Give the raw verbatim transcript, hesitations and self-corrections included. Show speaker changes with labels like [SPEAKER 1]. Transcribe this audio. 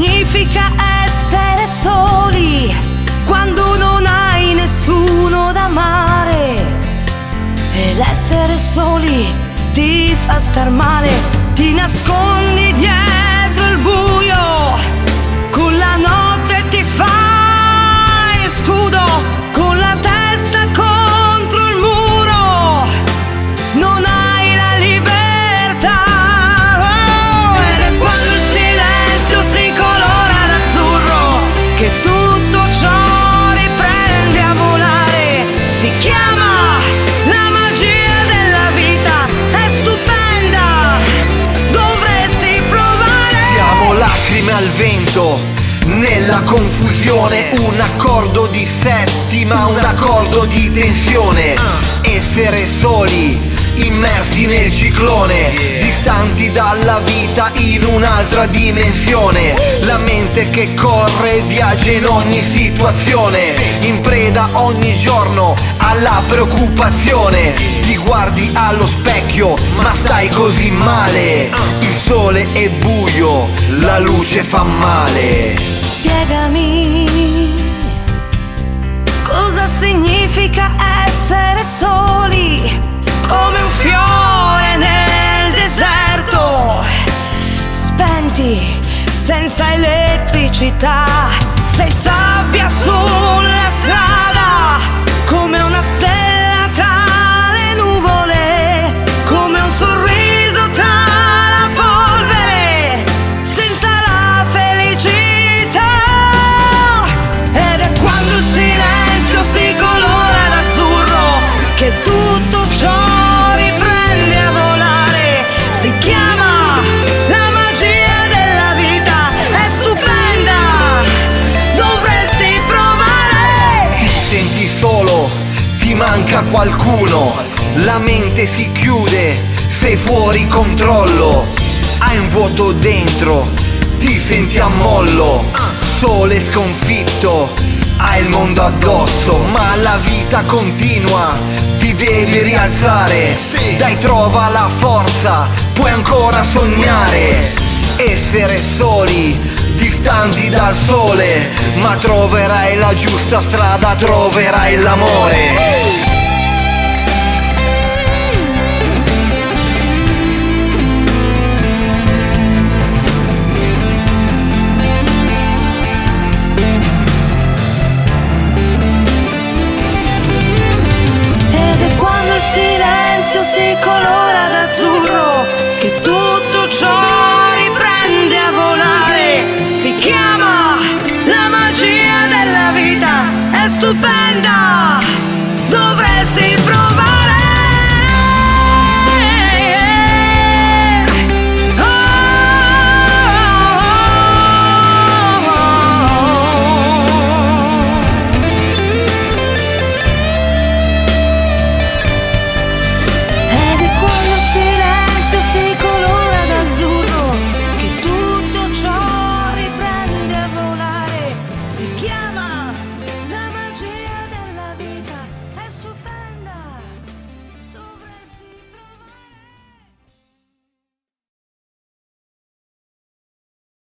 [SPEAKER 1] significa essere soli quando non hai nessuno da amare. E l'essere soli ti fa star male, ti nascondi dietro il buio, con la notte ti fai scudo, con la testa contro il muro, non hai la libertà. Oh, ed è quando il silenzio si colora d'azzurro che tutto ciò riprende a volare. Si chiama la magia della vita, è stupenda, dovresti provare.
[SPEAKER 2] Siamo lacrime al vento, nella confusione, un accordo di settima, un accordo di tensione. Essere soli, immersi nel ciclone, distanti dalla vita in un'altra dimensione. La mente che corre, viaggia in ogni situazione, in preda ogni giorno alla preoccupazione. Ti guardi allo specchio, ma stai così male. Il sole è buio, la luce fa male.
[SPEAKER 1] Spiegami cosa significa essere soli, come un fiore nel deserto, spenti, senza elettricità. Sei sabbia sulla strada, come una stella tra le nuvole, come un sorriso tra la polvere, senza la felicità. Ed è quando il silenzio si colora d'azzurro che tutto ciò riprende a volare. Si chiama la magia della vita, è stupenda, dovresti provare.
[SPEAKER 2] Ti senti solo, ti manca qualcuno, la mente si chiude, sei fuori controllo, hai un vuoto dentro, ti senti a mollo, sole sconfitto, hai il mondo addosso, ma la vita continua, ti devi rialzare, dai, trova la forza, puoi ancora sognare. Essere soli, distanti dal sole, ma troverai la giusta strada, troverai l'amore.